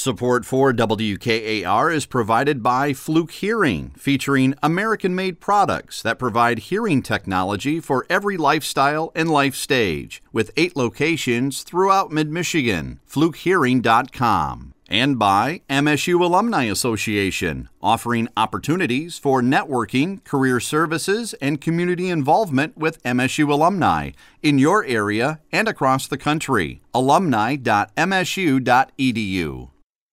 Support for WKAR is provided by Fluke Hearing, featuring American-made products that provide hearing technology for every lifestyle and life stage, with 8 locations throughout Mid-Michigan. FlukeHearing.com. And by MSU Alumni Association, offering opportunities for networking, career services, and community involvement with MSU alumni in your area and across the country. alumni.msu.edu.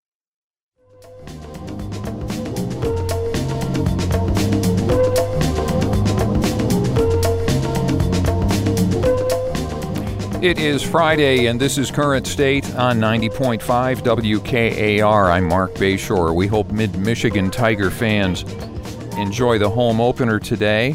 It is Friday, and this is Current State on 90.5 WKAR. I'm Mark Bayshore. We hope Mid-Michigan Tiger fans enjoy the home opener today.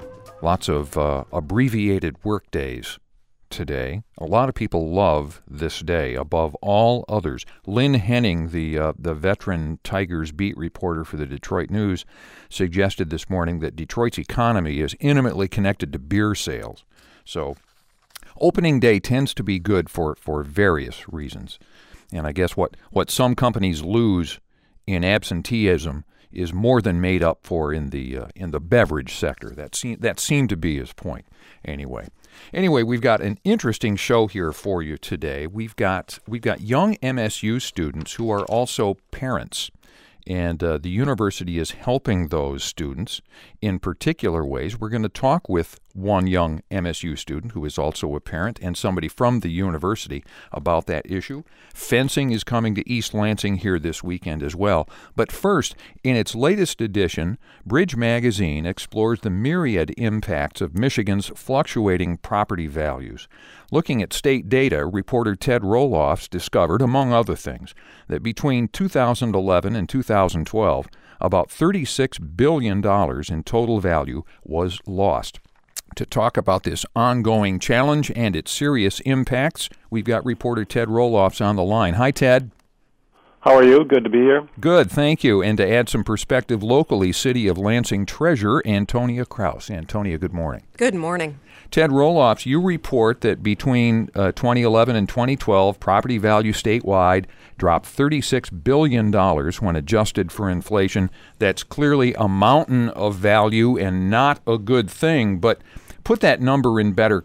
Lots of abbreviated work days today. A lot of people love this day above all others. Lynn Henning, the veteran Tigers beat reporter for the Detroit News, suggested this morning that Detroit's economy is intimately connected to beer sales. So opening day tends to be good for various reasons. And I guess what some companies lose in absenteeism is more than made up for in the beverage sector. That seemed to be his point. Anyway, we've got an interesting show here for you today. We've got young MSU students who are also parents. And the university is helping those students in particular ways. We're going to talk with one young MSU student who is also a parent and somebody from the university about that issue. Fencing is coming to East Lansing here this weekend as well. But first, in its latest edition, Bridge Magazine explores the myriad impacts of Michigan's fluctuating property values. Looking at state data, reporter Ted Roloffs discovered, among other things, that between 2011 and 2012, about $36 billion in total value was lost. To talk about this ongoing challenge and its serious impacts, we've got reporter Ted Roloffs on the line. Hi, Ted. How are you? Good to be here. Good, thank you. And to add some perspective locally, City of Lansing Treasurer Antonia Kraus. Antonia, good morning. Good morning. Ted Roloffs, you report that between 2011 and 2012, property value statewide dropped $36 billion when adjusted for inflation. That's clearly a mountain of value and not a good thing, but put that number in better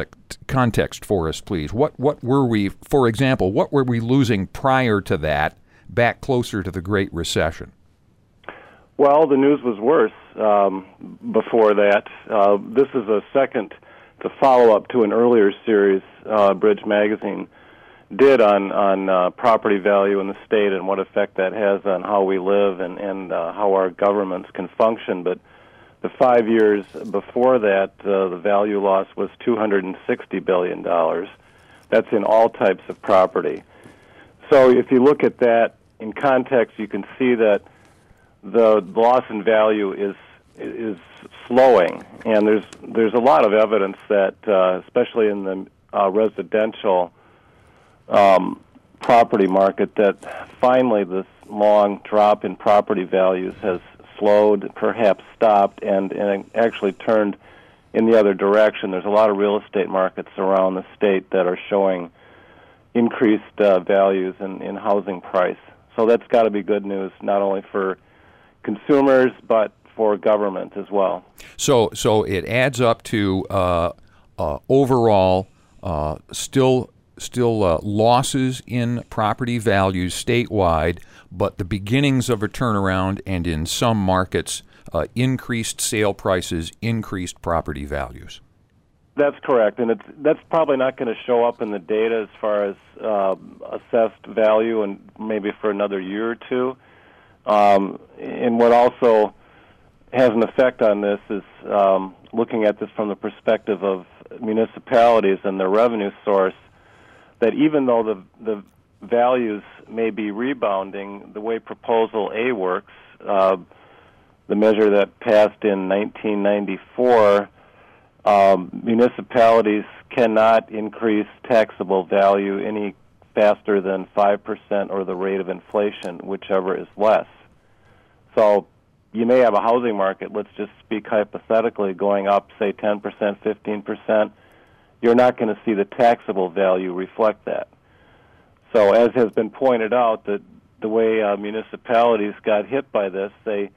context for us, please. What were we, for example, what were we losing prior to that, back closer to the Great Recession? Well, the news was worse before that. This is a second to follow up to an earlier series Bridge Magazine did on property value in the state and what effect that has on how we live and how our governments can function. But the 5 years before that, the value loss was $260 billion. That's in all types of property. So if you look at that in context, you can see that the loss in value is slowing, and there's a lot of evidence that, especially in the residential property market, that finally this long drop in property values has slowed, perhaps stopped, and actually turned in the other direction. There's a lot of real estate markets around the state that are showing increased values in housing price. So that's got to be good news, not only for consumers, but for government as well. So it adds up to overall still losses in property values statewide, but the beginnings of a turnaround, and in some markets, increased sale prices, increased property values. That's correct, and that's probably not going to show up in the data as far as assessed value, and maybe for another year or two. And what also has an effect on this is looking at this from the perspective of municipalities and their revenue source, that even though the values may be rebounding, the way Proposal A works, the measure that passed in 1994, municipalities cannot increase taxable value any faster than 5% or the rate of inflation, whichever is less. So you may have a housing market, let's just speak hypothetically, going up, say, 10%, 15%. You're not going to see the taxable value reflect that. So as has been pointed out, that the way municipalities got hit by this. They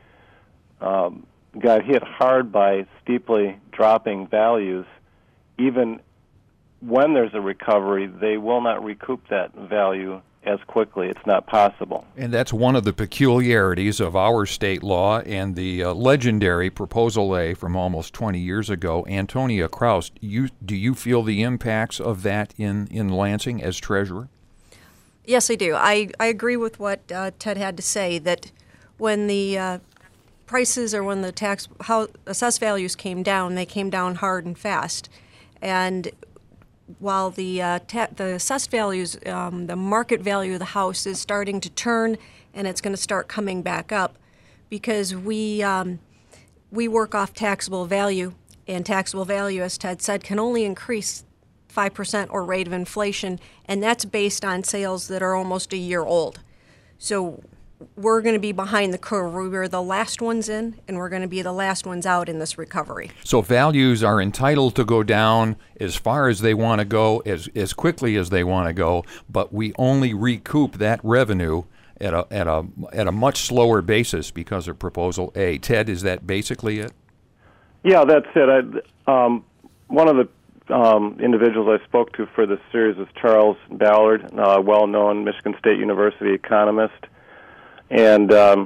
got hit hard by steeply dropping values. Even when there's a recovery, they will not recoup that value as quickly. It's not possible. And that's one of the peculiarities of our state law and the legendary Proposal A from almost 20 years ago. Antonia Kraus, do you feel the impacts of that in Lansing as treasurer? Yes, I do. I agree with what Ted had to say, that when the prices or when the assessed values came down, they came down hard and fast. And while the assessed values, the market value of the house is starting to turn, and it's going to start coming back up, because we work off taxable value, and taxable value, as Ted said, can only increase 5% or rate of inflation, and that's based on sales that are almost a year old. So we're going to be behind the curve. We were the last ones in, and we're going to be the last ones out in this recovery. So values are entitled to go down as far as they want to go, as quickly as they want to go, but we only recoup that revenue at a much slower basis because of Proposal A. Ted, is that basically it? Yeah, that's it. One of the individuals I spoke to for this series is Charles Ballard, a well-known Michigan State University economist. And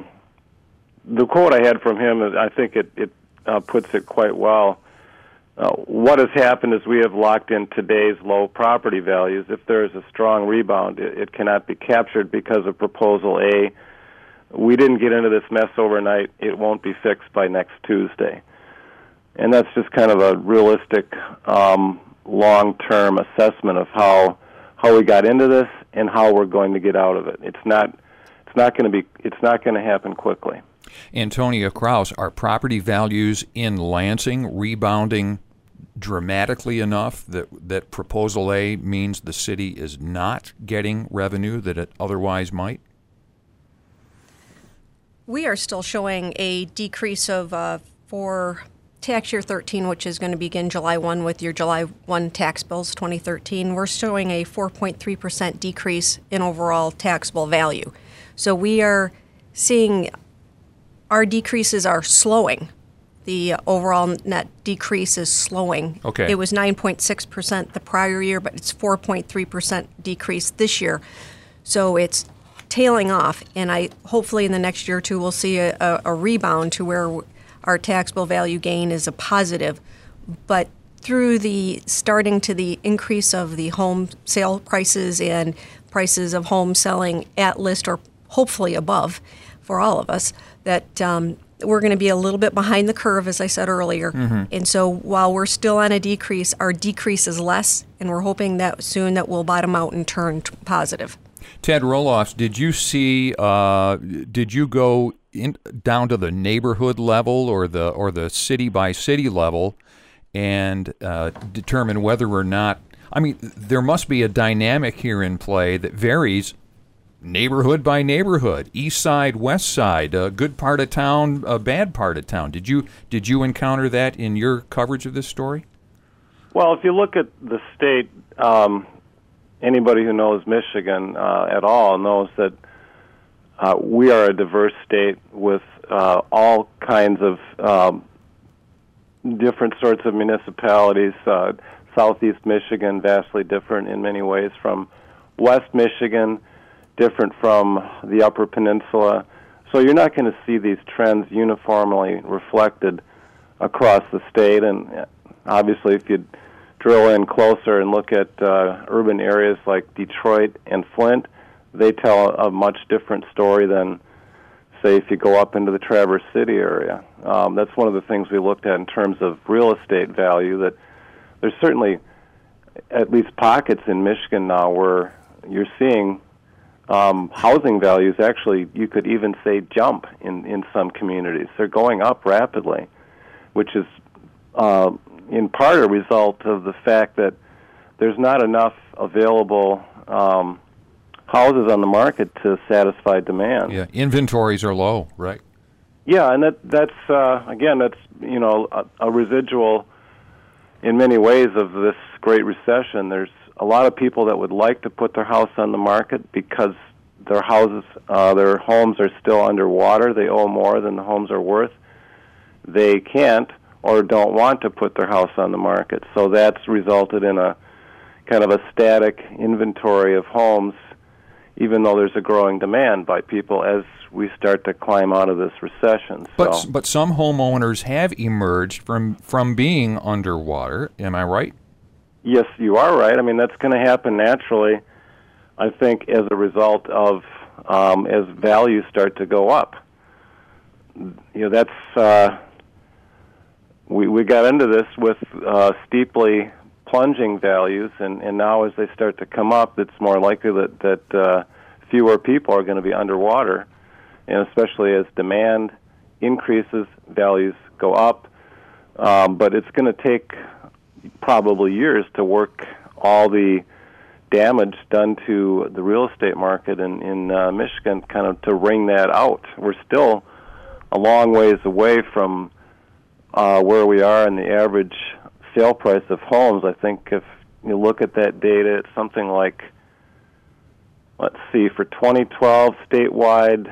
the quote I had from him, I think it puts it quite well. What has happened is we have locked in today's low property values. If there is a strong rebound, it cannot be captured because of Proposal A. We didn't get into this mess overnight. It won't be fixed by next Tuesday. And that's just kind of a realistic long-term assessment of how we got into this and how we're going to get out of it. It's not going to happen quickly. Antonia Kraus, are property values in Lansing rebounding dramatically enough that Proposal A means the city is not getting revenue that it otherwise might? We are still showing a decrease of for tax year 13, which is going to begin July 1 with your July 1 tax bills 2013. We're showing a 4.3% decrease in overall taxable value. So we are seeing our decreases are slowing. The overall net decrease is slowing. Okay. It was 9.6% the prior year, but it's 4.3% decrease this year. So it's tailing off, and hopefully in the next year or two we'll see a rebound to where our taxable value gain is a positive. But through the increase of the home sale prices and prices of homes selling at list or hopefully above for all of us, that we're going to be a little bit behind the curve, as I said earlier. Mm-hmm. And so while we're still on a decrease, our decrease is less, and we're hoping that soon that we'll bottom out and turn positive. Ted Roloff, did you go down to the neighborhood level or the city by city level and determine whether or not, I mean, there must be a dynamic here in play that varies neighborhood by neighborhood, east side, west side, a good part of town, a bad part of town. Did you encounter that in your coverage of this story? Well, if you look at the state, anybody who knows Michigan at all knows that we are a diverse state with all kinds of different sorts of municipalities. Southeast Michigan, vastly different in many ways from West Michigan, different from the Upper Peninsula. So you're not going to see these trends uniformly reflected across the state. And obviously, if you drill in closer and look at urban areas like Detroit and Flint, they tell a much different story than, say, if you go up into the Traverse City area. That's one of the things we looked at in terms of real estate value, that there's certainly at least pockets in Michigan now where you're seeing housing values actually, you could even say, jump in some communities. They're going up rapidly, which is in part a result of the fact that there's not enough available houses on the market to satisfy demand. Yeah, inventories are low, right? Yeah, and that's a residual in many ways of this Great Recession. There's a lot of people that would like to put their house on the market because their houses, their homes are still underwater. They owe more than the homes are worth. They can't or don't want to put their house on the market. So that's resulted in a kind of a static inventory of homes, even though there's a growing demand by people as we start to climb out of this recession. But some homeowners have emerged from being underwater. Am I right? Yes, you are right. I mean, that's going to happen naturally, I think, as a result of as values start to go up. That's we got into this with steeply plunging values, and now as they start to come up, it's more likely that fewer people are going to be underwater, and especially as demand increases, values go up. But it's going to take probably years to work all the damage done to the real estate market in Michigan, kind of to wring that out. We're still a long ways away from where we are in the average sale price of homes. I think if you look at that data, it's something like, let's see, for 2012 statewide,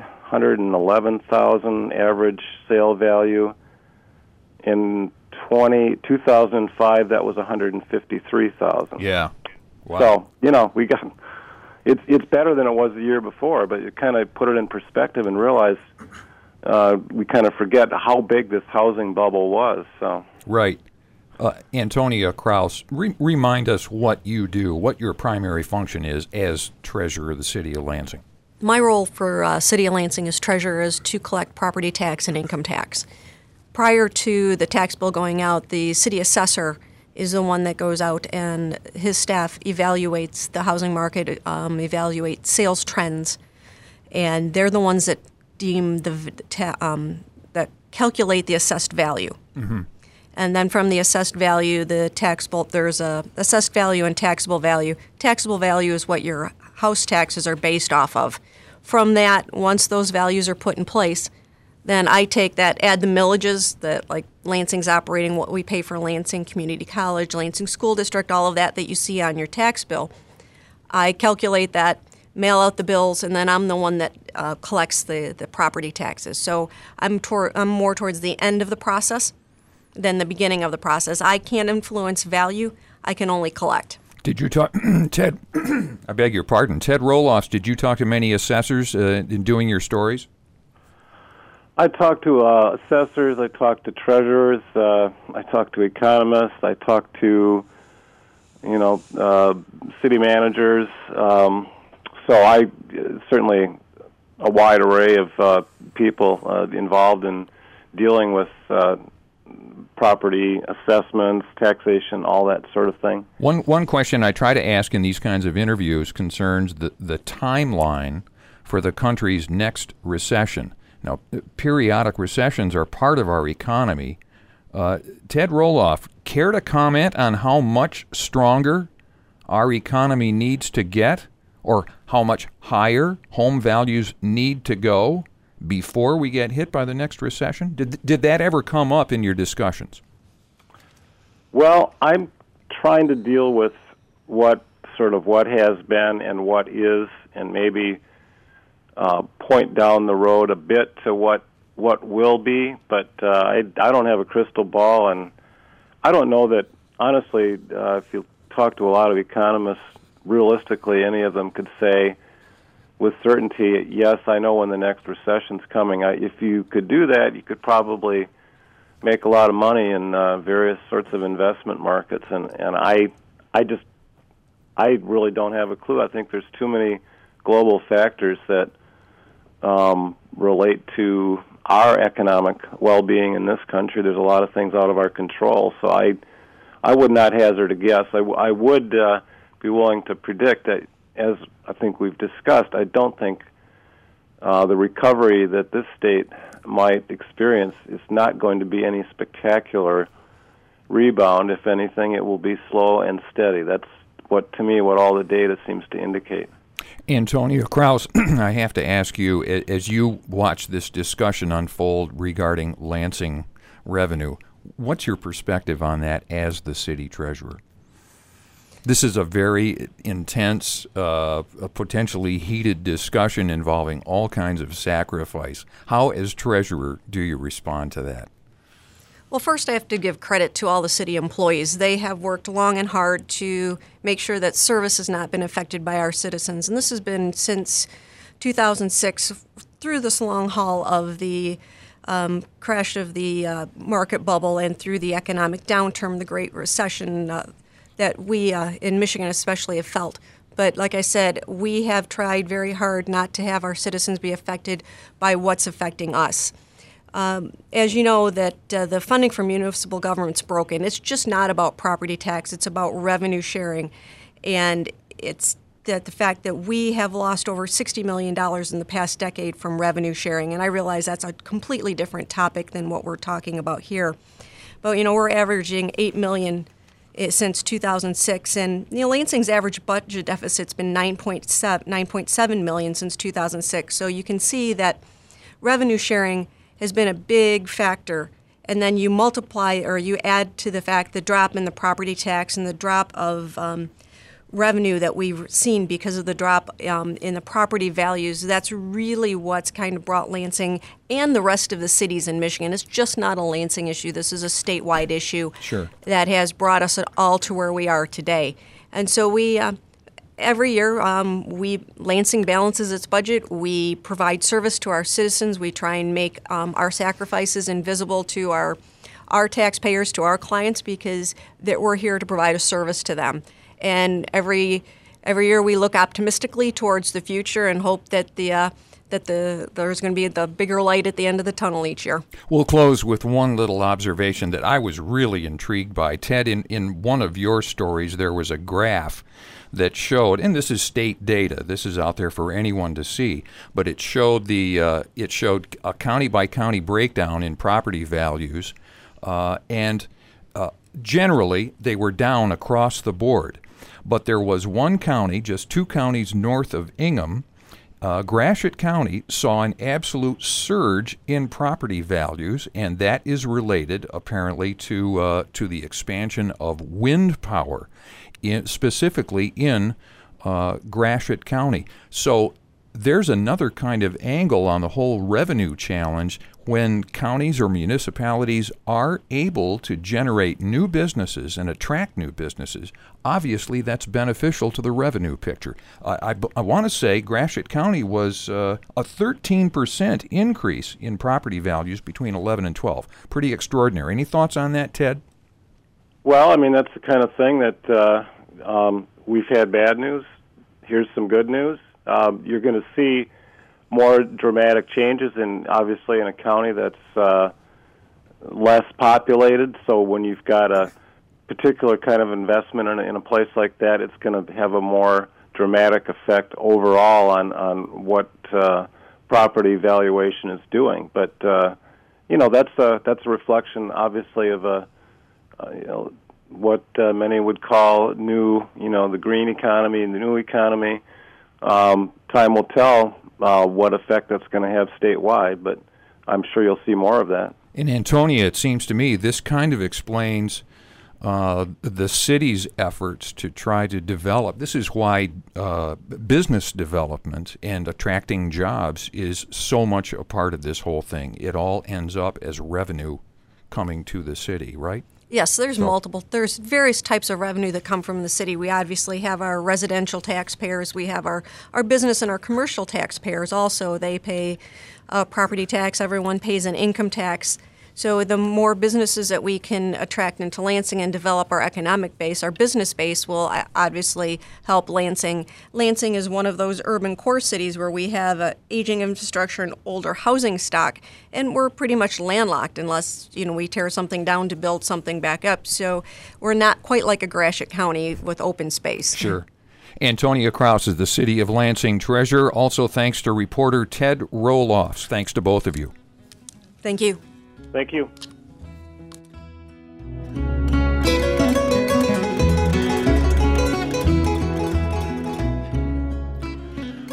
111,000 average sale value. In 2005, that was 153,000. Yeah. Wow. So, we got it's better than it was the year before, but you kind of put it in perspective and realize we kind of forget how big this housing bubble was. So right. Antonia Kraus, remind us what you do, what your primary function is as treasurer of the City of Lansing. My role for City of Lansing as treasurer is to collect property tax and income tax. Prior to the tax bill going out, the city assessor is the one that goes out, and his staff evaluates the housing market, evaluates sales trends, and they're the ones that deem that calculate the assessed value. Mm-hmm. And then from the assessed value, the taxable, there's a assessed value and taxable value. Taxable value is what your house taxes are based off of. From that, once those values are put in place, then I take that, add the millages that like Lansing's operating, what we pay for Lansing Community College, Lansing School District, all of that you see on your tax bill. I calculate that, mail out the bills, and then I'm the one that collects the property taxes. So I'm more towards the end of the process than the beginning of the process. I can't influence value. I can only collect. Did you talk, Ted, I beg your pardon, Ted Roloffs, did you talk to many assessors in doing your stories? I talked to assessors, I talked to treasurers, I talked to economists, I talked to, city managers. So I certainly a wide array of people involved in dealing with property assessments, taxation, all that sort of thing. One question I try to ask in these kinds of interviews concerns the timeline for the country's next recession. Now, periodic recessions are part of our economy. Ted Roloff, care to comment on how much stronger our economy needs to get, or how much higher home values need to go before we get hit by the next recession? Did that ever come up in your discussions? Well, I'm trying to deal with what has been and what is, and maybe point down the road a bit to what will be, but I don't have a crystal ball, and I don't know that, honestly, if you talk to a lot of economists, realistically, any of them could say with certainty, yes, I know when the next recession's coming. If you could do that, you could probably make a lot of money in various sorts of investment markets, and I really don't have a clue. I think there's too many global factors that relate to our economic well-being in this country. There's a lot of things out of our control, so I would not hazard a guess. I would be willing to predict that, as I think we've discussed, I don't think the recovery that this state might experience is not going to be any spectacular rebound. If anything, it will be slow and steady. That's what all the data seems to indicate. Antonia Kraus, I have to ask you, as you watch this discussion unfold regarding Lansing revenue, what's your perspective on that as the city treasurer? This is a very intense, potentially heated discussion involving all kinds of sacrifice. How, as treasurer, do you respond to that? Well, first I have to give credit to all the city employees. They have worked long and hard to make sure that service has not been affected by our citizens. And this has been since 2006 through this long haul of the crash of the market bubble and through the economic downturn, the Great Recession that we in Michigan especially have felt. But like I said, we have tried very hard not to have our citizens be affected by what's affecting us. As you know, that the funding for municipal government's broken. It's just not about property tax. It's about revenue sharing. And it's that the fact that we have lost over $60 million in the past decade from revenue sharing. And I realize that's a completely different topic than what we're talking about here. But, we're averaging $8 million since 2006. And, Lansing's average budget deficit's been $9.7 million since 2006. So you can see that revenue sharing has been a big factor, and then you multiply or you add to the fact the drop in the property tax and the drop of revenue that we've seen because of the drop in the property values. That's really what's kind of brought Lansing and the rest of the cities in Michigan. It's just not a Lansing issue. This is a statewide issue that has brought us all to where we are today. And so we every year, Lansing balances its budget. We provide service to our citizens. We try and make our sacrifices invisible to our taxpayers, to our clients, because that we're here to provide a service to them. And every year, we look optimistically towards the future and hope that there's going to be the bigger light at the end of the tunnel each year. We'll close with one little observation that I was really intrigued by. Ted, in one of your stories, there was a graph that showed, and this is state data, this is out there for anyone to see, but it showed a county by county breakdown in property values, and generally they were down across the board. But there was one county, just 2 counties north of Ingham, Gratiot County, saw an absolute surge in property values, and that is related apparently to the expansion of wind power, specifically in Gratiot County. So there's another kind of angle on the whole revenue challenge. When counties or municipalities are able to generate new businesses and attract new businesses, obviously that's beneficial to the revenue picture. I want to say Gratiot County was a 13% increase in property values between 11 and 12. Pretty extraordinary. Any thoughts on that, Ted? Well, I mean, that's the kind of thing that we've had bad news. Here's some good news. You're going to see more dramatic changes, obviously in a county that's less populated. So when you've got a particular kind of investment in a place like that, it's going to have a more dramatic effect overall on what property valuation is doing. But that's a reflection, obviously, of what many would call new, the green economy and the new economy. Time will tell what effect that's going to have statewide, but I'm sure you'll see more of that. In Antonia, it seems to me this kind of explains the city's efforts to try to develop. This is why business development and attracting jobs is so much a part of this whole thing. It all ends up as revenue coming to the city, right? Yes, there's various types of revenue that come from the city. We obviously have our residential taxpayers. We have our business and our commercial taxpayers also. They pay property tax. Everyone pays an income tax. So the more businesses that we can attract into Lansing and develop our economic base, our business base will obviously help Lansing. Lansing is one of those urban core cities where we have aging infrastructure and older housing stock, and we're pretty much landlocked unless we tear something down to build something back up. So we're not quite like a Gratiot County with open space. Sure. Antonia Kraus is the City of Lansing treasurer. Also thanks to reporter Ted Roelofs. Thanks to both of you. Thank you. Thank you.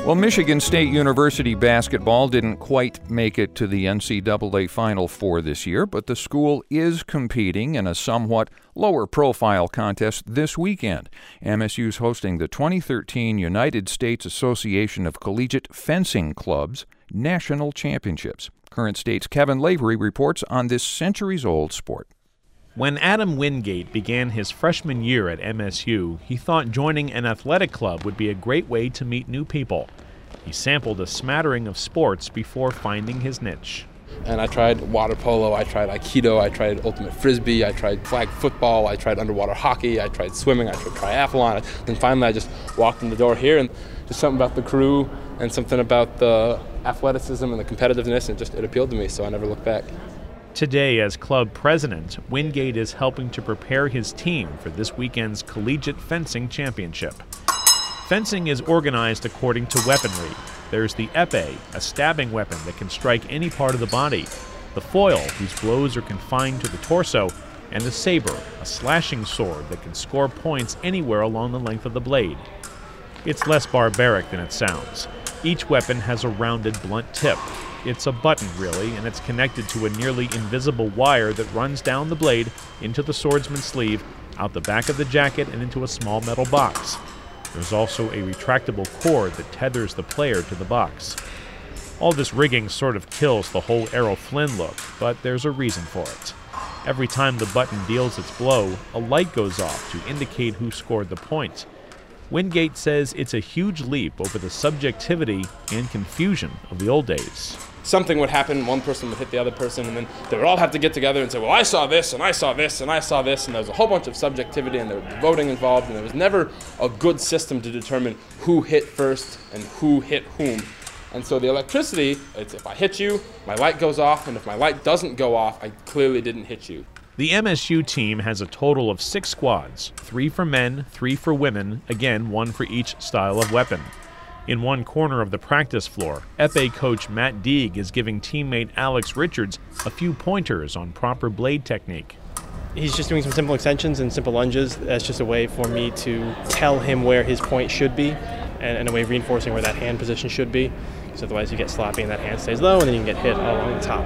Well, Michigan State University basketball didn't quite make it to the NCAA Final Four this year, but the school is competing in a somewhat lower-profile contest this weekend. MSU's hosting the 2013 United States Association of Collegiate Fencing Clubs National Championships. Current State's Kevin Lavery reports on this centuries-old sport. When Adam Wingate began his freshman year at MSU, he thought joining an athletic club would be a great way to meet new people. He sampled a smattering of sports before finding his niche. And I tried water polo, I tried aikido, I tried ultimate frisbee, I tried flag football, I tried underwater hockey, I tried swimming, I tried triathlon. And finally I just walked in the door here, and just something about the crew and something about the athleticism and the competitiveness, and it appealed to me, so I never looked back. Today, as club president, Wingate is helping to prepare his team for this weekend's Collegiate Fencing Championship. Fencing is organized according to weaponry. There's the epee, a stabbing weapon that can strike any part of the body, the foil, whose blows are confined to the torso, and the saber, a slashing sword that can score points anywhere along the length of the blade. It's less barbaric than it sounds. Each weapon has a rounded, blunt tip. It's a button, really, and it's connected to a nearly invisible wire that runs down the blade into the swordsman's sleeve, out the back of the jacket, and into a small metal box. There's also a retractable cord that tethers the player to the box. All this rigging sort of kills the whole Errol Flynn look, but there's a reason for it. Every time the button deals its blow, a light goes off to indicate who scored the point. Wingate says it's a huge leap over the subjectivity and confusion of the old days. Something would happen, one person would hit the other person, and then they would all have to get together and say, well, I saw this, and I saw this, and I saw this, and there was a whole bunch of subjectivity, and there was voting involved, and there was never a good system to determine who hit first and who hit whom. And so the electricity, it's if I hit you, my light goes off, and if my light doesn't go off, I clearly didn't hit you. The MSU team has a total of 6 squads, 3 for men, 3 for women, again, 1 for each style of weapon. In one corner of the practice floor, FA coach Matt Deeg is giving teammate Alex Richards a few pointers on proper blade technique. He's just doing some simple extensions and simple lunges. That's just a way for me to tell him where his point should be, and a way of reinforcing where that hand position should be. Because otherwise you get sloppy and that hand stays low, and then you can get hit all along the top.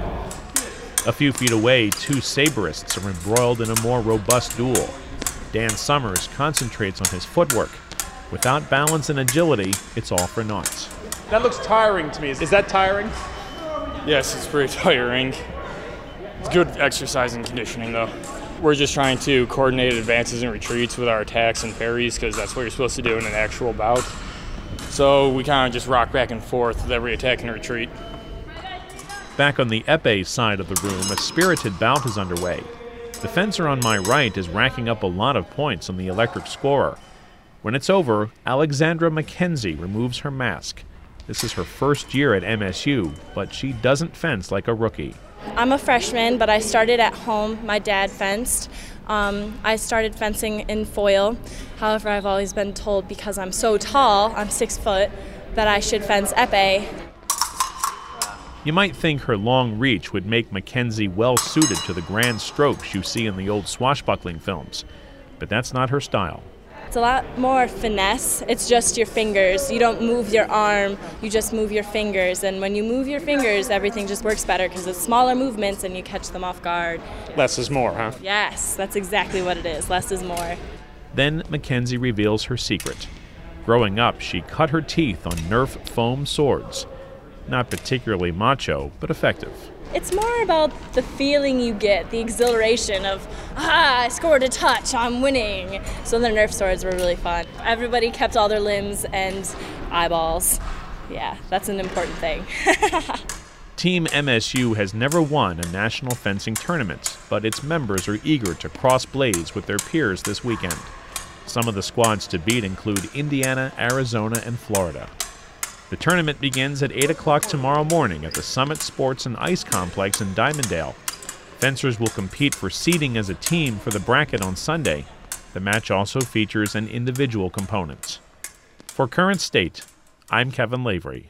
A few feet away, 2 saberists are embroiled in a more robust duel. Dan Summers concentrates on his footwork. Without balance and agility, it's all for naught. That looks tiring to me. Is that tiring? Yes, it's pretty tiring. It's good exercise and conditioning, though. We're just trying to coordinate advances and retreats with our attacks and parries, because that's what you're supposed to do in an actual bout. So we kind of just rock back and forth with every attack and retreat. Back on the epee side of the room, a spirited bout is underway. The fencer on my right is racking up a lot of points on the electric scorer. When it's over, Alexandra McKenzie removes her mask. This is her first year at MSU, but she doesn't fence like a rookie. I'm a freshman, but I started at home. My dad fenced. I started fencing in foil. However, I've always been told because I'm so tall, I'm 6 foot, that I should fence epee. You might think her long reach would make McKenzie well suited to the grand strokes you see in the old swashbuckling films, but that's not her style. It's a lot more finesse. It's just your fingers. You don't move your arm, you just move your fingers. And when you move your fingers, everything just works better because it's smaller movements and you catch them off guard. Less is more, huh? Yes, that's exactly what it is. Less is more. Then Mackenzie reveals her secret. Growing up, she cut her teeth on Nerf foam swords. Not particularly macho, but effective. It's more about the feeling you get, the exhilaration of, I scored a touch, I'm winning. So the Nerf swords were really fun. Everybody kept all their limbs and eyeballs. Yeah, that's an important thing. Team MSU has never won a national fencing tournament, but its members are eager to cross blades with their peers this weekend. Some of the squads to beat include Indiana, Arizona, and Florida. The tournament begins at 8 o'clock tomorrow morning at the Summit Sports and Ice Complex in Dimondale. Fencers will compete for seeding as a team for the bracket on Sunday. The match also features an individual component. For Current State, I'm Kevin Lavery.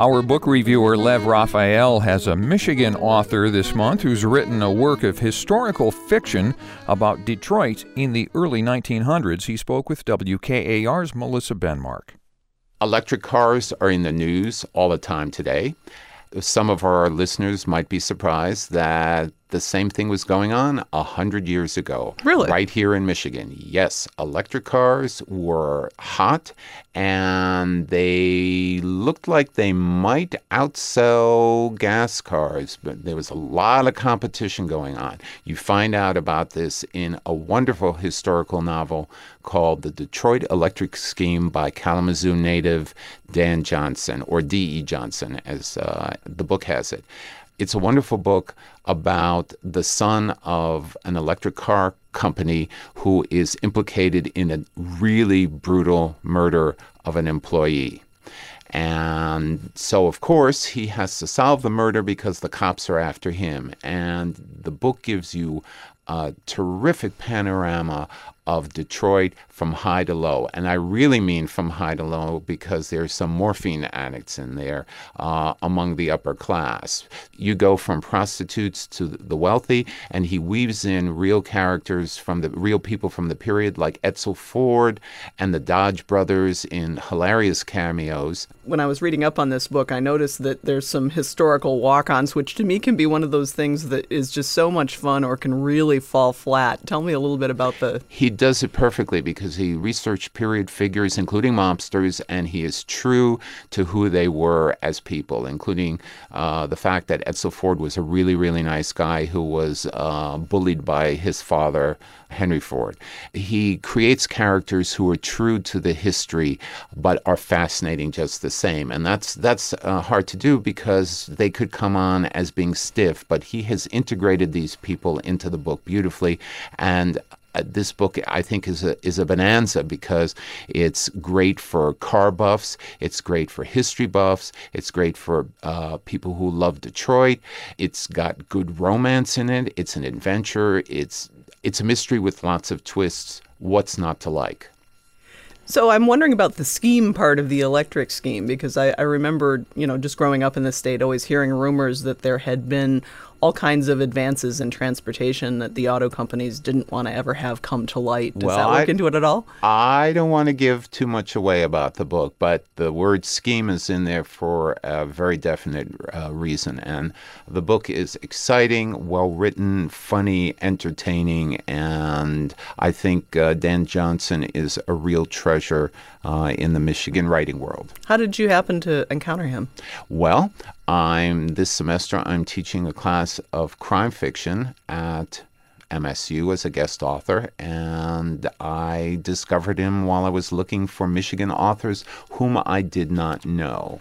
Our book reviewer, Lev Raphael, has a Michigan author this month who's written a work of historical fiction about Detroit in the early 1900s. He spoke with WKAR's Melissa Benmark. Electric cars are in the news all the time today. Some of our listeners might be surprised that the same thing was going on 100 years ago. Really? Right here in Michigan. Yes, electric cars were hot, and they looked like they might outsell gas cars, but there was a lot of competition going on. You find out about this in a wonderful historical novel called The Detroit Electric Scheme by Kalamazoo native Dan Johnson, or D.E. Johnson, as the book has it. It's a wonderful book about the son of an electric car company who is implicated in a really brutal murder of an employee. And so, of course, he has to solve the murder because the cops are after him. And the book gives you a terrific panorama of Detroit from high to low. And I really mean from high to low because there's some morphine addicts in there among the upper class. You go from prostitutes to the wealthy, and he weaves in real characters from the real people from the period, like Edsel Ford and the Dodge brothers in hilarious cameos. When I was reading up on this book, I noticed that there's some historical walk-ons, which to me can be one of those things that is just so much fun or can really fall flat. Tell me a little bit about He does it perfectly because he researched period figures, including mobsters, and he is true to who they were as people, including the fact that Edsel Ford was a really, really nice guy who was bullied by his father, Henry Ford. He creates characters who are true to the history but are fascinating just the same. And that's hard to do because they could come on as being stiff, but he has integrated these people into the book beautifully. And this book, I think, is a bonanza because it's great for car buffs, it's great for history buffs, it's great for people who love Detroit. It's got good romance in it. It's an adventure. It's a mystery with lots of twists. What's not to like? So I'm wondering about the scheme part of the electric scheme, because I remember, just growing up in the state, always hearing rumors that there had been all kinds of advances in transportation that the auto companies didn't want to ever have come to light. Does that look into it at all? I don't want to give too much away about the book, but the word scheme is in there for a very definite reason. And the book is exciting, well-written, funny, entertaining, and I think Dan Johnson is a real treasure in the Michigan writing world. How did you happen to encounter him? Well, this semester I'm teaching a class of crime fiction at MSU as a guest author, and I discovered him while I was looking for Michigan authors whom I did not know.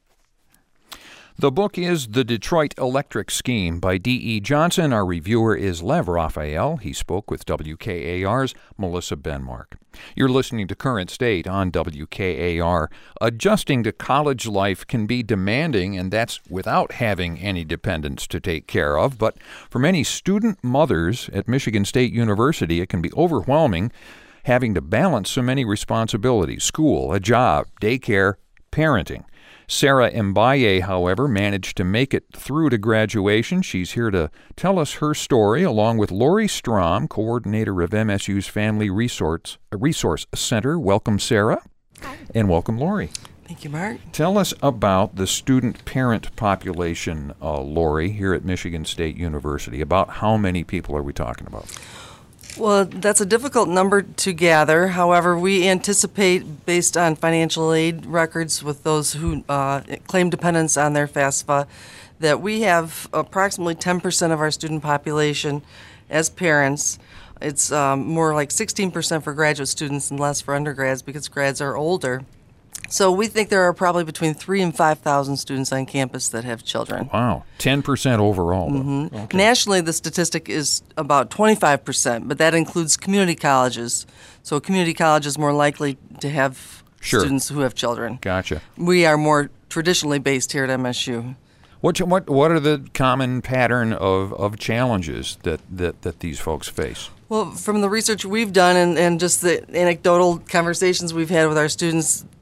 The book is The Detroit Electric Scheme by D.E. Johnson. Our reviewer is Lev Raphael. He spoke with WKAR's Melissa Benmark. You're listening to Current State on WKAR. Adjusting to college life can be demanding, and that's without having any dependents to take care of. But for many student mothers at Michigan State University, it can be overwhelming having to balance so many responsibilities: school, a job, daycare, parenting. Sarah Mbaye, however, managed to make it through to graduation. She's here to tell us her story, along with Lori Strom, coordinator of MSU's Family Resource Center. Welcome, Sarah. Hi. And welcome, Lori. Thank you, Mark. Tell us about the student-parent population, Lori, here at Michigan State University. About how many people are we talking about? Well, that's a difficult number to gather. However, we anticipate, based on financial aid records with those who claim dependence on their FAFSA, that we have approximately 10% of our student population as parents. It's more like 16% for graduate students and less for undergrads because grads are older. So we think there are probably between 3,000 and 5,000 students on campus that have children. Wow, 10% overall. Mm-hmm. Okay. Nationally, the statistic is about 25%, but that includes community colleges. So a community college is more likely to have students who have children. Gotcha. We are more traditionally based here at MSU. What are the common pattern of challenges that these folks face? Well, from the research we've done and just the anecdotal conversations we've had with our students,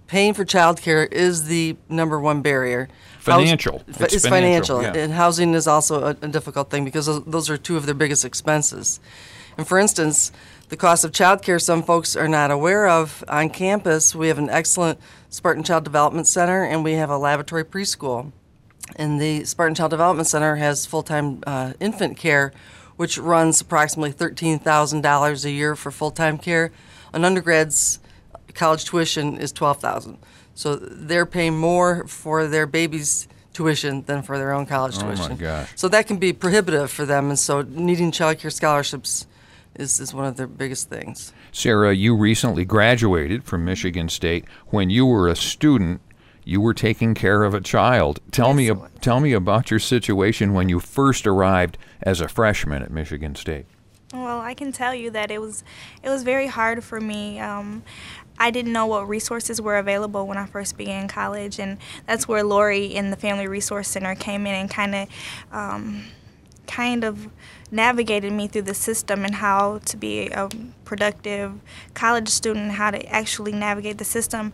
paying for childcare is the number one barrier. Financial. It's financial. Yeah. And housing is also a difficult thing because those are two of their biggest expenses. And for instance, the cost of childcare some folks are not aware of. On campus, we have an excellent Spartan Child Development Center, and we have a laboratory preschool. And the Spartan Child Development Center has full-time infant care, which runs approximately $13,000 a year for full-time care. An undergrad's college tuition is $12,000. So they're paying more for their baby's tuition than for their own college tuition. Oh my gosh. So that can be prohibitive for them, and so needing child care scholarships is one of their biggest things. Sarah, you recently graduated from Michigan State. When you were a student, you were taking care of a child. Tell me about your situation when you first arrived as a freshman at Michigan State. Well, I can tell you that it was very hard for me. I didn't know what resources were available when I first began college, and that's where Lori in the Family Resource Center came in and kind of navigated me through the system and how to be a productive college student, how to actually navigate the system.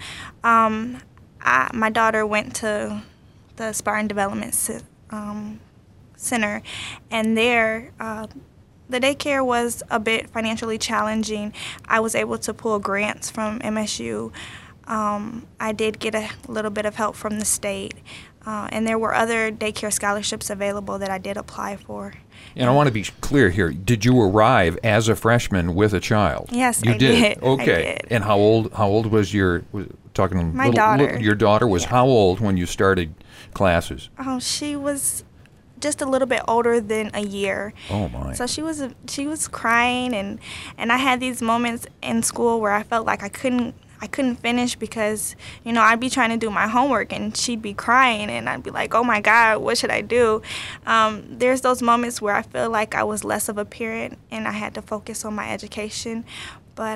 My daughter went to the Spartan Development Center, and there the daycare was a bit financially challenging. I was able to pull grants from MSU. I did get a little bit of help from the state, and there were other daycare scholarships available that I did apply for. And I want to be clear here. Did you arrive as a freshman with a child? Yes, you I did. Okay. I did. And how old was your My daughter. Your daughter was how old when you started classes? She was just a little bit older than a year. Oh my. So she was crying, and I had these moments in school where I felt like I couldn't finish because, I'd be trying to do my homework and she'd be crying and I'd be like, oh my God, what should I do? There's those moments where I feel like I was less of a parent and I had to focus on my education. But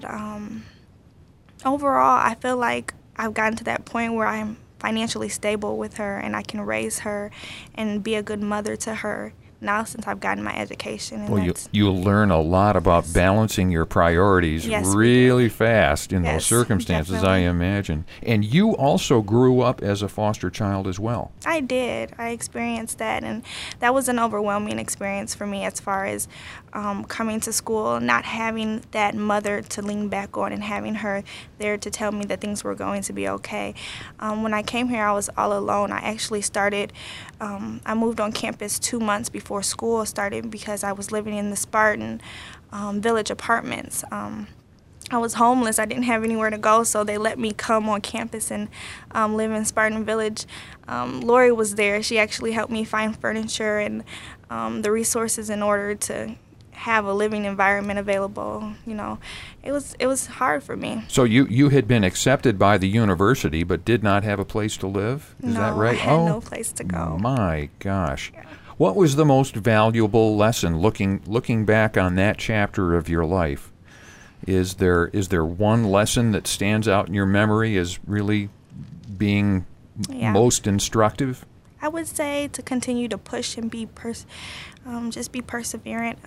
overall, I feel like I've gotten to that point where I'm financially stable with her and I can raise her and be a good mother to her now since I've gotten my education. And well, you learn a lot about balancing your priorities really fast in those circumstances, definitely. I imagine. And you also grew up as a foster child as well. I did. I experienced that, and that was an overwhelming experience for me as far as coming to school, not having that mother to lean back on and having her there to tell me that things were going to be okay. When I came here, I was all alone. I actually started, I moved on campus 2 months before school started because I was living in the Spartan Village apartments. I was homeless. I didn't have anywhere to go, so they let me come on campus and live in Spartan Village. Lori was there. She actually helped me find furniture and the resources in order to have a living environment available. It was hard for me. So you had been accepted by the university but did not have a place to live? Is that right? I had no place to go. My gosh. Yeah. What was the most valuable lesson looking back on that chapter of your life? Is there one lesson that stands out in your memory as really being most instructive? I would say to continue to push and be just be perseverant.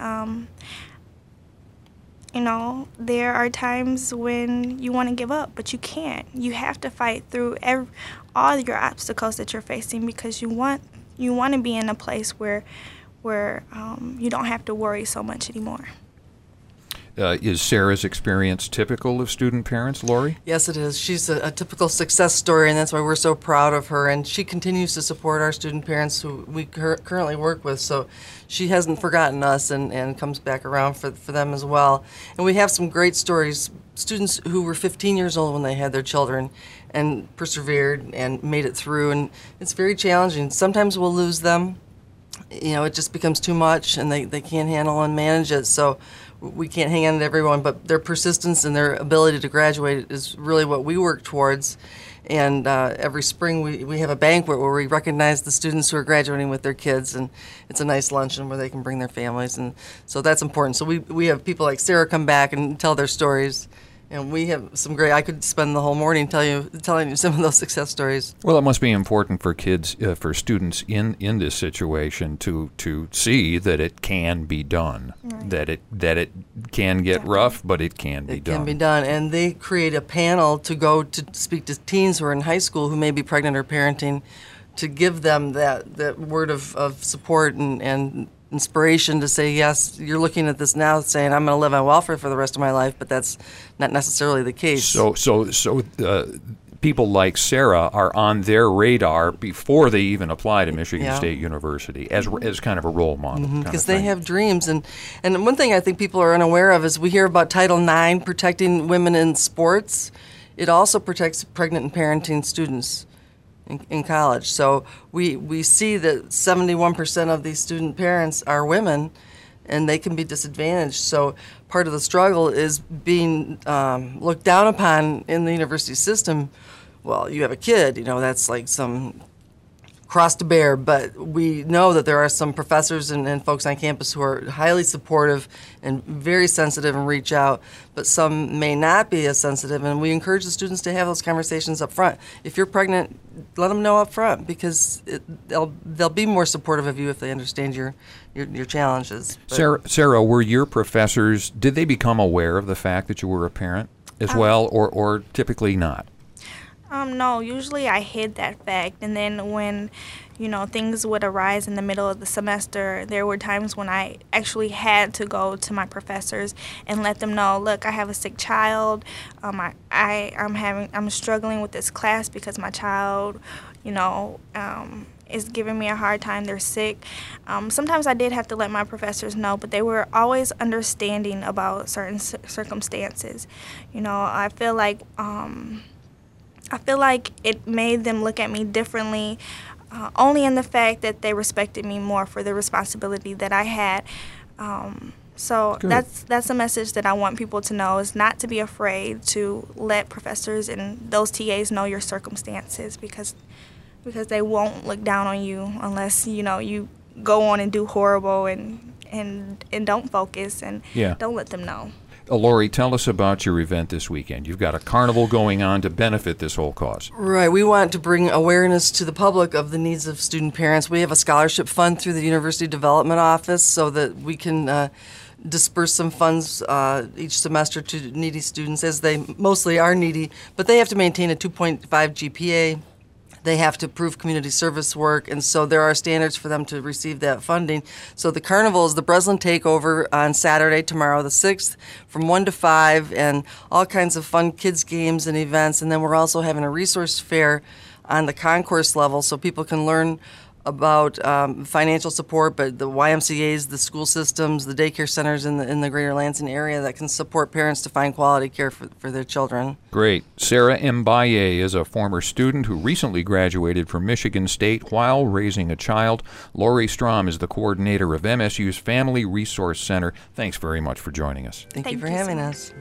There are times when you want to give up, but you can't. You have to fight through all your obstacles that you're facing because you want to be in a place where you don't have to worry so much anymore. Is Sarah's experience typical of student parents, Lori? Yes, it is. She's a typical success story, and that's why we're so proud of her. And she continues to support our student parents who we currently work with. So she hasn't forgotten us and comes back around for them as well. And we have some great stories. Students who were 15 years old when they had their children and persevered and made it through. And it's very challenging. Sometimes we'll lose them. It just becomes too much, and they can't handle and manage it. So we can't hang on to everyone, but their persistence and their ability to graduate is really what we work towards. And every spring we have a banquet where we recognize the students who are graduating with their kids, and it's a nice luncheon where they can bring their families, and so that's important. So we have people like Sarah come back and tell their stories, And we have some great. I could spend the whole morning telling you some of those success stories. Well, it must be important for kids, for students in this situation to see that it can be done, that it can get rough, but it can be done. It can be done, and they create a panel to go to speak to teens who are in high school who may be pregnant or parenting, to give them that word of support and inspiration to say, yes, you're looking at this now saying, I'm going to live on welfare for the rest of my life, but that's not necessarily the case. So people like Sarah are on their radar before they even apply to Michigan State University as kind of a role model. Because they have dreams. And one thing I think people are unaware of is we hear about Title IX protecting women in sports. It also protects pregnant and parenting students in college. So we see that 71% of these student parents are women, and they can be disadvantaged. So part of the struggle is being looked down upon in the university system. Well, you have a kid, that's like some cross to bear, but we know that there are some professors and folks on campus who are highly supportive and very sensitive and reach out, but some may not be as sensitive, and we encourage the students to have those conversations up front. If you're pregnant, let them know up front, because they'll be more supportive of you if they understand your challenges. But Sarah, were your professors, did they become aware of the fact that you were a parent as well, or typically not? No, usually I hid that fact, and then when, things would arise in the middle of the semester, there were times when I actually had to go to my professors and let them know, look, I have a sick child, I'm struggling with this class because my child, is giving me a hard time, they're sick. Sometimes I did have to let my professors know, but they were always understanding about certain circumstances. I feel like it made them look at me differently, only in the fact that they respected me more for the responsibility that I had. So that's a message that I want people to know, is not to be afraid to let professors and those TAs know your circumstances, because they won't look down on you unless, you go on and do horrible and don't focus and don't let them know. Lori, tell us about your event this weekend. You've got a carnival going on to benefit this whole cause. Right. We want to bring awareness to the public of the needs of student parents. We have a scholarship fund through the University Development Office so that we can disperse some funds each semester to needy students, as they mostly are needy, but they have to maintain a 2.5 GPA. They have to prove community service work, and so there are standards for them to receive that funding. So the carnival is the Breslin Takeover on Saturday, tomorrow the 6th, from 1 to 5, and all kinds of fun kids' games and events. And then we're also having a resource fair on the concourse level so people can learn about financial support, but the YMCAs, the school systems, the daycare centers in the greater Lansing area that can support parents to find quality care for their children. Great. Sarah Mbaye is a former student who recently graduated from Michigan State while raising a child. Lori Strom is the coordinator of MSU's Family Resource Center. Thanks very much for joining us. Thank you for having us.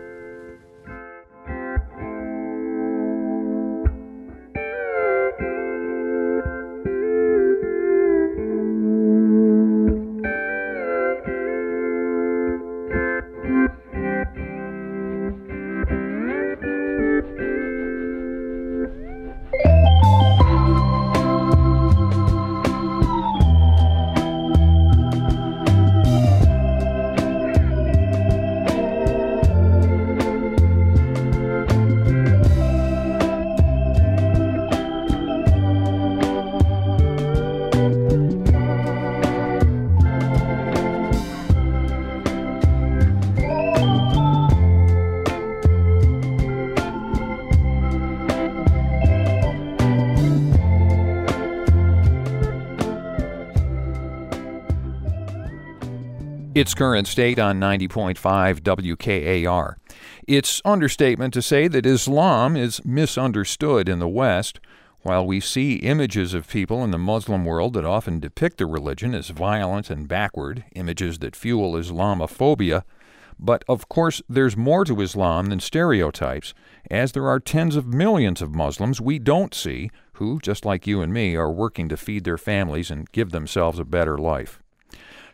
It's Current State on 90.5 WKAR. It's understatement to say that Islam is misunderstood in the West. While we see images of people in the Muslim world that often depict the religion as violent and backward, images that fuel Islamophobia, but of course there's more to Islam than stereotypes, as there are tens of millions of Muslims we don't see who, just like you and me, are working to feed their families and give themselves a better life.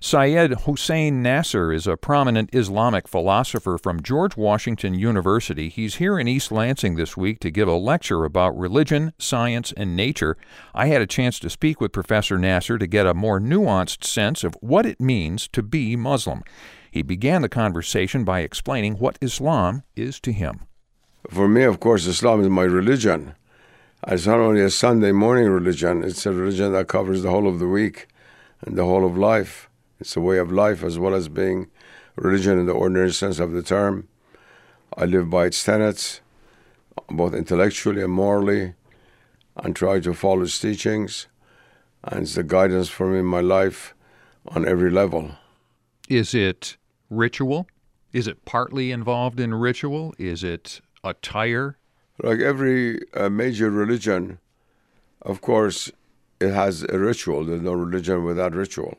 Syed Hossein Nasr is a prominent Islamic philosopher from George Washington University. He's here in East Lansing this week to give a lecture about religion, science, and nature. I had a chance to speak with Professor Nasr to get a more nuanced sense of what it means to be Muslim. He began the conversation by explaining what Islam is to him. For me, of course, Islam is my religion. It's not only a Sunday morning religion, it's a religion that covers the whole of the week and the whole of life. It's a way of life as well as being religion in the ordinary sense of the term. I live by its tenets, both intellectually and morally, and try to follow its teachings. And it's the guidance for me in my life on every level. Is it ritual? Is it partly involved in ritual? Is it attire? Like every major religion, of course, it has a ritual. There's no religion without ritual.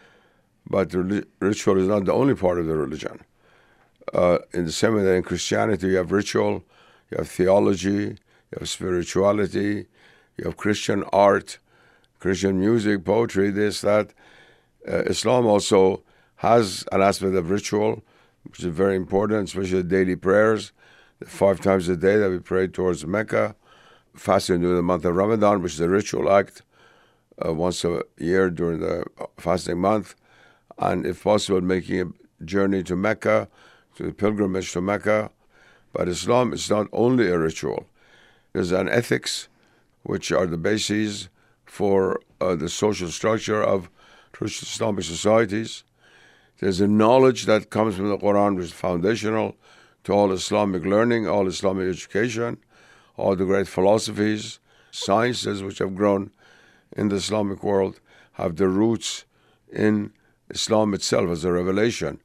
But ritual is not the only part of the religion. In the same way that in Christianity you have ritual, you have theology, you have spirituality, you have Christian art, Christian music, poetry, this, that. Islam also has an aspect of ritual, which is very important, especially the daily prayers, the 5 times a day that we pray towards Mecca, fasting during the month of Ramadan, which is a ritual act once a year during the fasting month, and if possible, making a journey to Mecca, to the pilgrimage to Mecca. But Islam is not only a ritual. There's an ethics, which are the bases for the social structure of traditional Islamic societies. There's a knowledge that comes from the Quran, which is foundational to all Islamic learning, all Islamic education, all the great philosophies, sciences which have grown in the Islamic world have their roots in Islam itself as a revelation.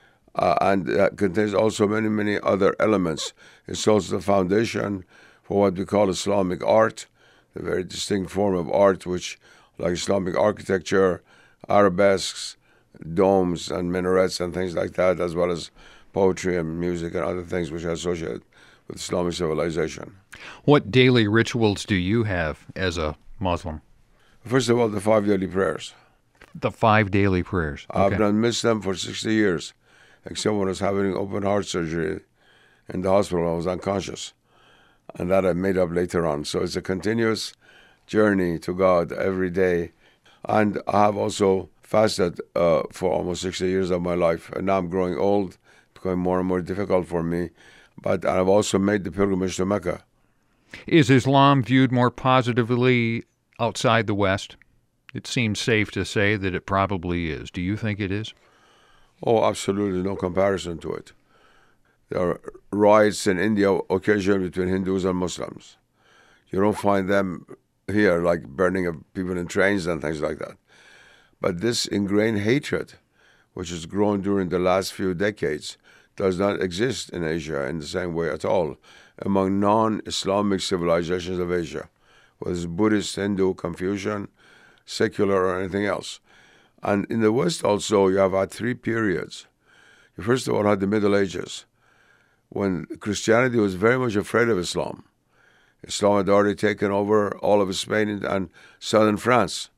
And that contains also many, many other elements. It's also the foundation for what we call Islamic art, a very distinct form of art, which, like Islamic architecture, arabesques, domes and minarets and things like that, as well as poetry and music and other things which are associated with Islamic civilization. What daily rituals do you have as a Muslim? First of all, the 5 daily prayers. The 5 daily prayers. Okay. I've not missed them for 60 years, except when I was having open heart surgery in the hospital. I was unconscious, and that I made up later on. So it's a continuous journey to God every day. And I have also fasted for almost 60 years of my life, and now I'm growing old, becoming more and more difficult for me. But I've also made the pilgrimage to Mecca. Is Islam viewed more positively outside the West? It seems safe to say that it probably is. Do you think it is? Oh, absolutely, no comparison to it. There are riots in India occasionally between Hindus and Muslims. You don't find them here, like burning of people in trains and things like that. But this ingrained hatred, which has grown during the last few decades, does not exist in Asia in the same way at all among non-Islamic civilizations of Asia, whether it's Buddhist, Hindu, Confucian, secular, or anything else. And in the West also, you have had 3 periods. You first of all had the Middle Ages, when Christianity was very much afraid of Islam. Islam had already taken over all of Spain and southern France.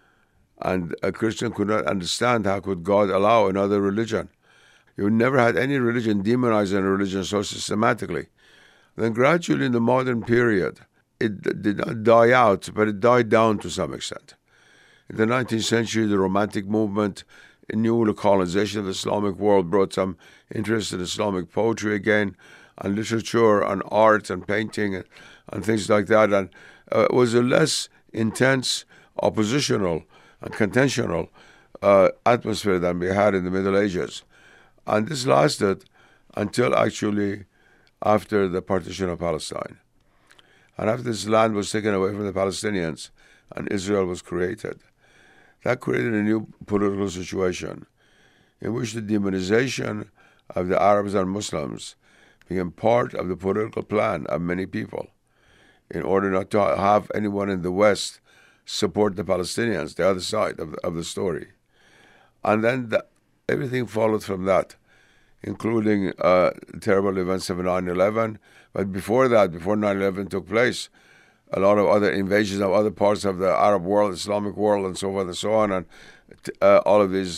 And a Christian could not understand how could God allow another religion. You never had any religion demonizing a religion so systematically. Then gradually in the modern period, it did not die out, but it died down to some extent. In the 19th century, the Romantic movement, a new colonization of the Islamic world brought some interest in Islamic poetry again, and literature, and art, and painting, and things like that. And it was a less intense, oppositional, and contentional atmosphere than we had in the Middle Ages. And this lasted until actually after the partition of Palestine. And after this land was taken away from the Palestinians and Israel was created, that created a new political situation in which the demonization of the Arabs and Muslims became part of the political plan of many people in order not to have anyone in the West support the Palestinians, the other side of the story. And then everything followed from that, including terrible events of 9/11. But before that, before 9/11 took place, a lot of other invasions of other parts of the Arab world, Islamic world, and so forth and so on. And all of these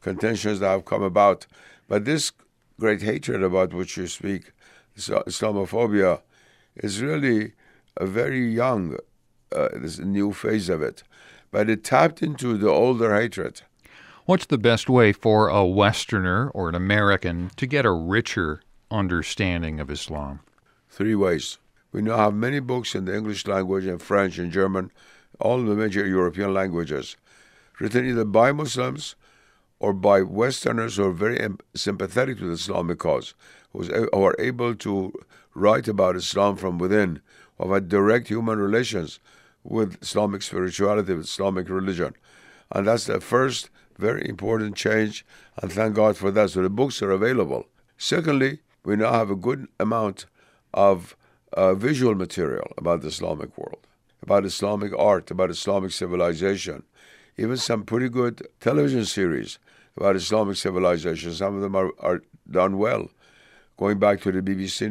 contentions that have come about. But this great hatred about which you speak, Islamophobia, is really a very young, this new phase of it. But it tapped into the older hatred. What's the best way for a Westerner or an American to get a richer understanding of Islam? 3 ways. We now have many books in the English language and French and German, all the major European languages, written either by Muslims or by Westerners who are very sympathetic to the Islamic cause, who are able to write about Islam from within, who have had direct human relations with Islamic spirituality, with Islamic religion. And that's the first very important change, and thank God for that. So the books are available. Secondly, we now have a good amount of visual material about the Islamic world, about Islamic art, about Islamic civilization, even some pretty good television series about Islamic civilization. Some of them are done well, going back to the BBC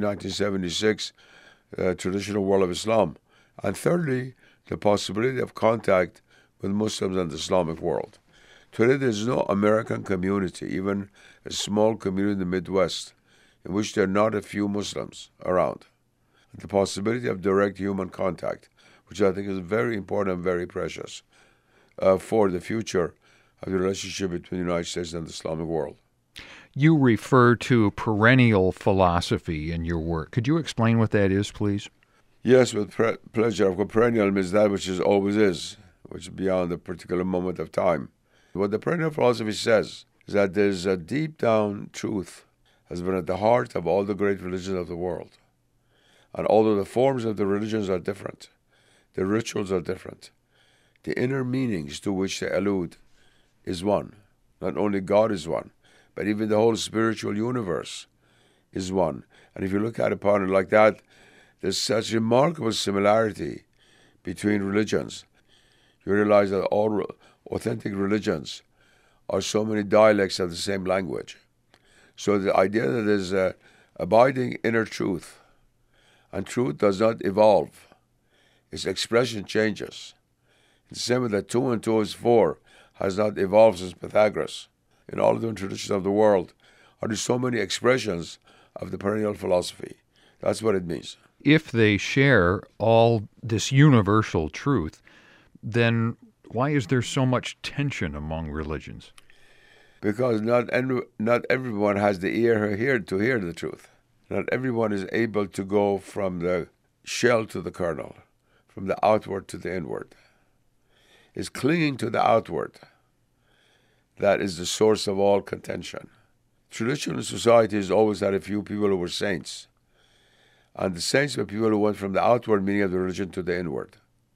1976 Traditional World of Islam. And thirdly, the possibility of contact with Muslims and the Islamic world. Today, there's no American community, even a small community in the Midwest, in which there are not a few Muslims around. The possibility of direct human contact, which I think is very important and very precious for the future of the relationship between the United States and the Islamic world. You refer to perennial philosophy in your work. Could you explain what that is, please? Yes, with pleasure. Of course, perennial means that which always is, which is beyond a particular moment of time. What the perennial philosophy says is that there's a deep down truth has been at the heart of all the great religions of the world. And although the forms of the religions are different, the rituals are different, the inner meanings to which they allude is one. Not only God is one, but even the whole spiritual universe is one. And if you look at upon it like that, there's such remarkable similarity between religions. You realize that all authentic religions are so many dialects of the same language. So the idea that there's an abiding inner truth, and truth does not evolve, its expression changes. In the same way that 2 and 2 is 4 has not evolved since Pythagoras. In all of the traditions of the world, are there so many expressions of the perennial philosophy. That's what it means. If they share all this universal truth, then why is there so much tension among religions? Because not everyone has the ear to hear the truth. Not everyone is able to go from the shell to the kernel, from the outward to the inward. It's clinging to the outward that is the source of all contention. Traditional society has always had a few people who were saints. And the saints were people who went from the outward meaning of the religion to the inward.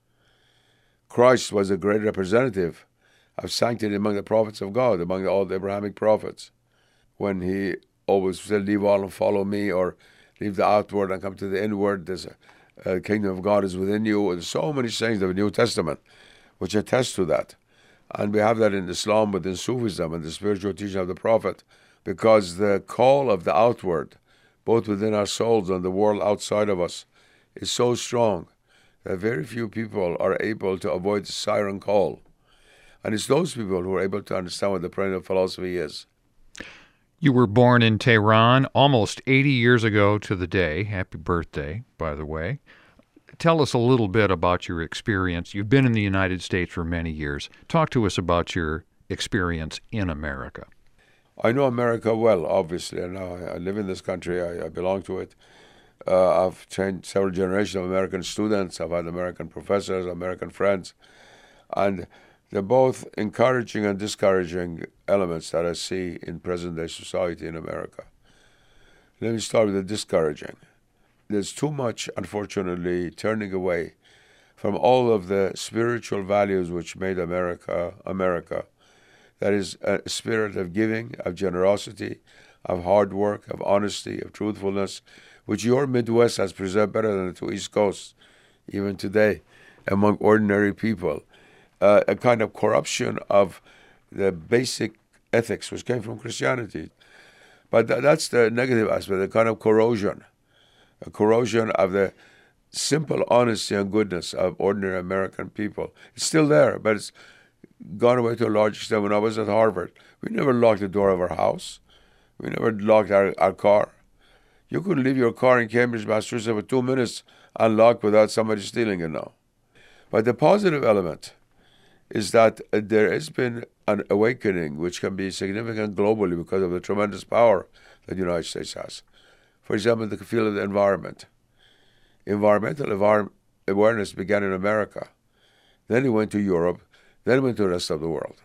Christ was a great representative of sanctity among the prophets of God, among all the Abrahamic prophets, when he always said, leave all and follow me, or leave the outward and come to the inward. There's a kingdom of God is within you. There's so many sayings of the New Testament which attest to that. And we have that in Islam, within Sufism and the spiritual teaching of the Prophet, because the call of the outward, both within our souls and the world outside of us, is so strong that very few people are able to avoid the siren call. And it's those people who are able to understand what the perennial philosophy is. You were born in Tehran almost 80 years ago to the day. Happy birthday, by the way. Tell us a little bit about your experience. You've been in the United States for many years. Talk to us about your experience in America. I know America well, obviously. I live in this country. I belong to it. I've trained several generations of American students. I've had American professors, American friends. And they're both encouraging and discouraging elements that I see in present-day society in America. Let me start with the discouraging. There's too much, unfortunately, turning away from all of the spiritual values which made America, America. That is a spirit of giving, of generosity, of hard work, of honesty, of truthfulness, which your Midwest has preserved better than the two East Coasts, even today, among ordinary people. A kind of corruption of the basic ethics which came from Christianity. But that's the negative aspect, a kind of corrosion. A corrosion of the simple honesty and goodness of ordinary American people. It's still there, but it's gone away to a large extent. When I was at Harvard, we never locked the door of our house. We never locked our car. You couldn't leave your car in Cambridge, Massachusetts for 2 minutes unlocked without somebody stealing it now. But the positive element is that there has been an awakening which can be significant globally because of the tremendous power that the United States has. For example, the field of the environment. Environmental awareness began in America. Then it went to Europe. Then it went to the rest of the world.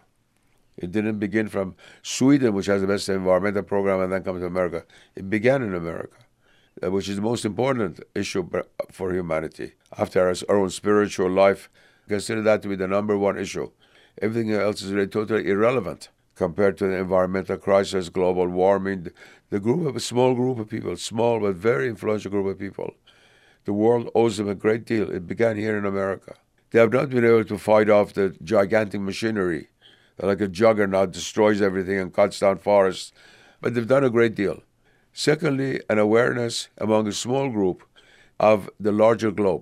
It didn't begin from Sweden, which has the best environmental program, and then come to America. It began in America, which is the most important issue for humanity. After our own spiritual life, consider that to be the number one issue. Everything else is really totally irrelevant compared to the environmental crisis, global warming. A small group of people, small but very influential group of people. The world owes them a great deal. It began here in America. They have not been able to fight off the gigantic machinery that like a juggernaut destroys everything and cuts down forests, but they've done a great deal. Secondly, an awareness among a small group of the larger globe.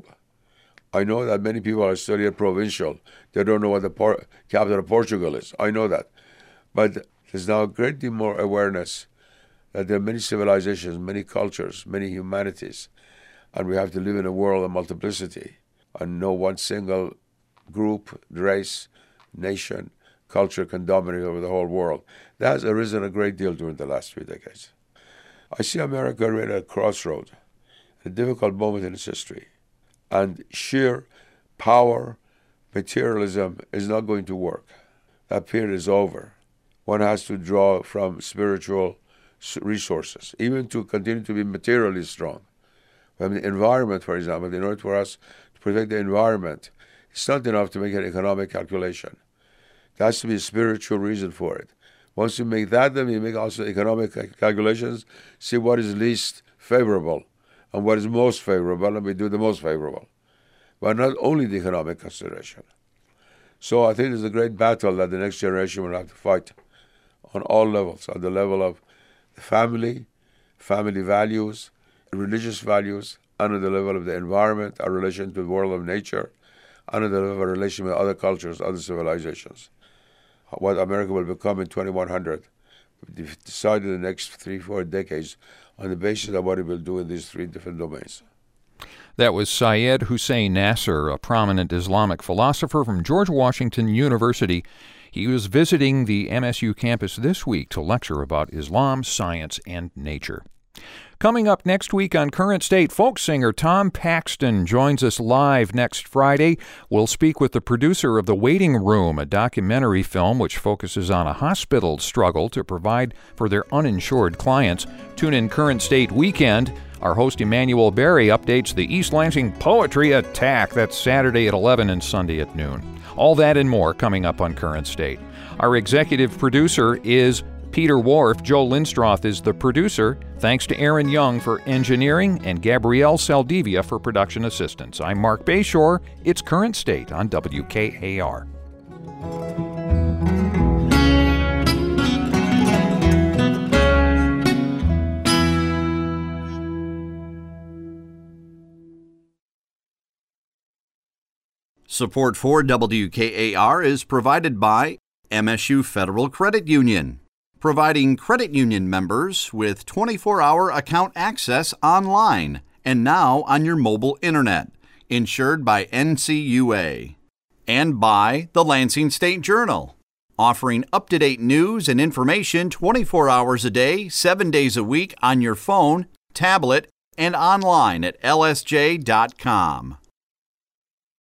I know that many people are studying provincial. They don't know what the capital of Portugal is. I know that. But there's now a great deal more awareness that there are many civilizations, many cultures, many humanities, and we have to live in a world of multiplicity and no one single group, race, nation, culture can dominate over the whole world. That has arisen a great deal during the last 3 decades. I see America right at a crossroad, a difficult moment in its history. And sheer power, materialism is not going to work. That period is over. One has to draw from spiritual resources, even to continue to be materially strong. I mean, the environment, for example, in order for us to protect the environment, it's not enough to make an economic calculation. There has to be a spiritual reason for it. Once you make that, then you make also economic calculations, see what is least favorable and what is most favorable, and we do the most favorable. But not only the economic consideration. So I think there's a great battle that the next generation will have to fight on all levels, at the level of the family values, religious values, and at the level of the environment, our relation to the world of nature, and at the level of our relation with other cultures, other civilizations. What America will become in 2100, we've decided in the next 3-4 decades on the basis of what it will do in these 3 different domains. That was Syed Hussein Nasser, a prominent Islamic philosopher from George Washington University. He was visiting the MSU campus this week to lecture about Islam, science, and nature. Coming up next week on Current State, folk singer Tom Paxton joins us live next Friday. We'll speak with the producer of The Waiting Room, a documentary film which focuses on a hospital's struggle to provide for their uninsured clients. Tune in Current State Weekend. Our host Emmanuel Berry updates the East Lansing Poetry Attack. That's Saturday at 11 and Sunday at noon. All that and more coming up on Current State. Our executive producer is Peter Wharf. Joe Lindstroth is the producer. Thanks to Aaron Young for engineering and Gabrielle Saldivia for production assistance. I'm Mark Bayshore. It's Current State on WKAR. Support for WKAR is provided by MSU Federal Credit Union, providing credit union members with 24-hour account access online and now on your mobile internet, insured by NCUA. And by the Lansing State Journal, offering up-to-date news and information 24 hours a day, 7 days a week on your phone, tablet, and online at lsj.com.